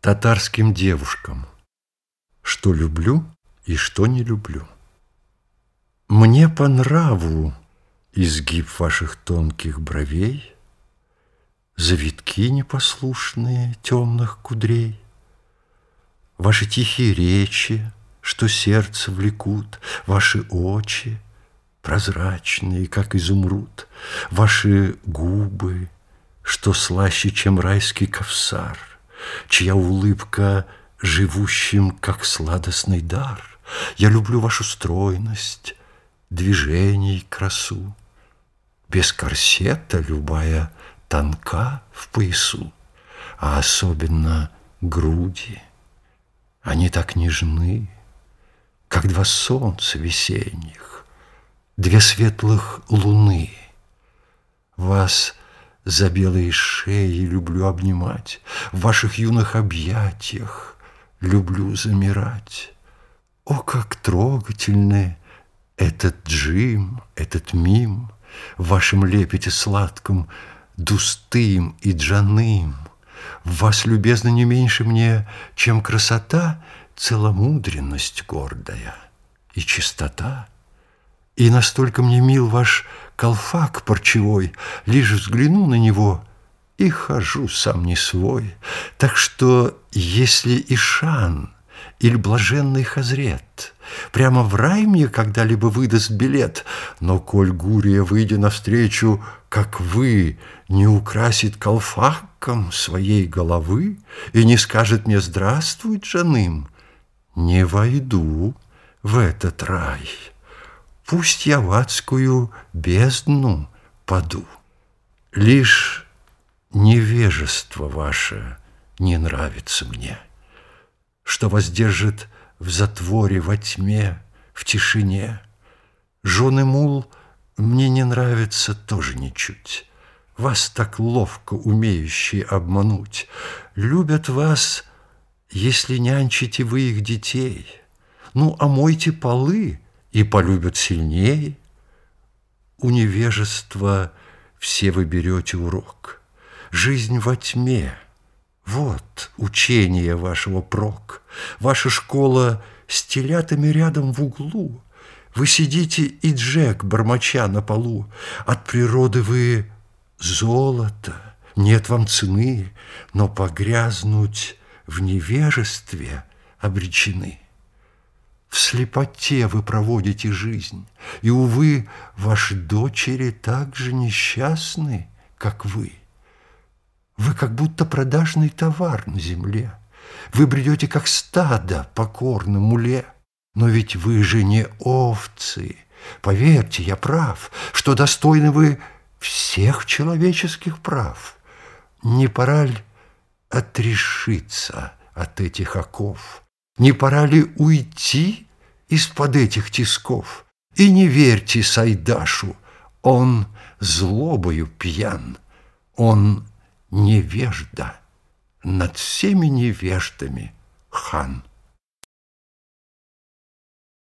татарским девушкам, что люблю и что не люблю. Мне по нраву изгиб ваших тонких бровей, завитки непослушные темных кудрей, ваши тихие речи, что сердце влекут, ваши очи, прозрачные, как изумруд, ваши губы, что слаще, чем райский кавсар, чья улыбка живущим, как сладостный дар. Я люблю вашу стройность, движений красу. Без корсета любая тонка в поясу, а особенно груди. Они так нежны, как два солнца весенних, две светлых луны. Вас за белые шеи люблю обнимать, в ваших юных объятиях люблю замирать. О, как трогательны этот джим, этот мим, в вашем лепете сладком, дустым и джаным. В вас, любезно, не меньше мне, чем красота, целомудренность гордая и чистота. И настолько мне мил ваш колфак парчевой, лишь взгляну на него и хожу сам не свой. Так что, если Ишан или блаженный Хазрет прямо в рай мне когда-либо выдаст билет, но коль Гурия, выйдя навстречу, как вы, не украсит колфаком своей головы и не скажет мне «Здравствуй, Джаным», не войду в этот рай. Пусть я в адскую бездну паду. Лишь невежество ваше не нравится мне, что вас держит в затворе во тьме, в тишине. Жены мул мне не нравятся тоже ничуть. Вас так ловко умеющие обмануть. Любят вас, если нянчите вы их детей. Ну, а мойте полы, и полюбят сильней. У невежества все вы берете урок. Жизнь во тьме — вот учение вашего прок. Ваша школа с телятами рядом в углу. Вы сидите и джек, бормоча на полу. От природы вы золото, нет вам цены, но погрязнуть в невежестве обречены. В слепоте вы проводите жизнь, и, увы, ваши дочери так же несчастны, как вы. Вы как будто продажный товар на земле. Вы бредете, как стадо, покорно муле. Но ведь вы же не овцы. Поверьте, я прав, что достойны вы всех человеческих прав. Не пора ли отрешиться от этих оков? Не пора ли уйти из-под этих тисков? И не верьте Сайдашу, он злобою пьян, он невежда, над всеми невеждами хан.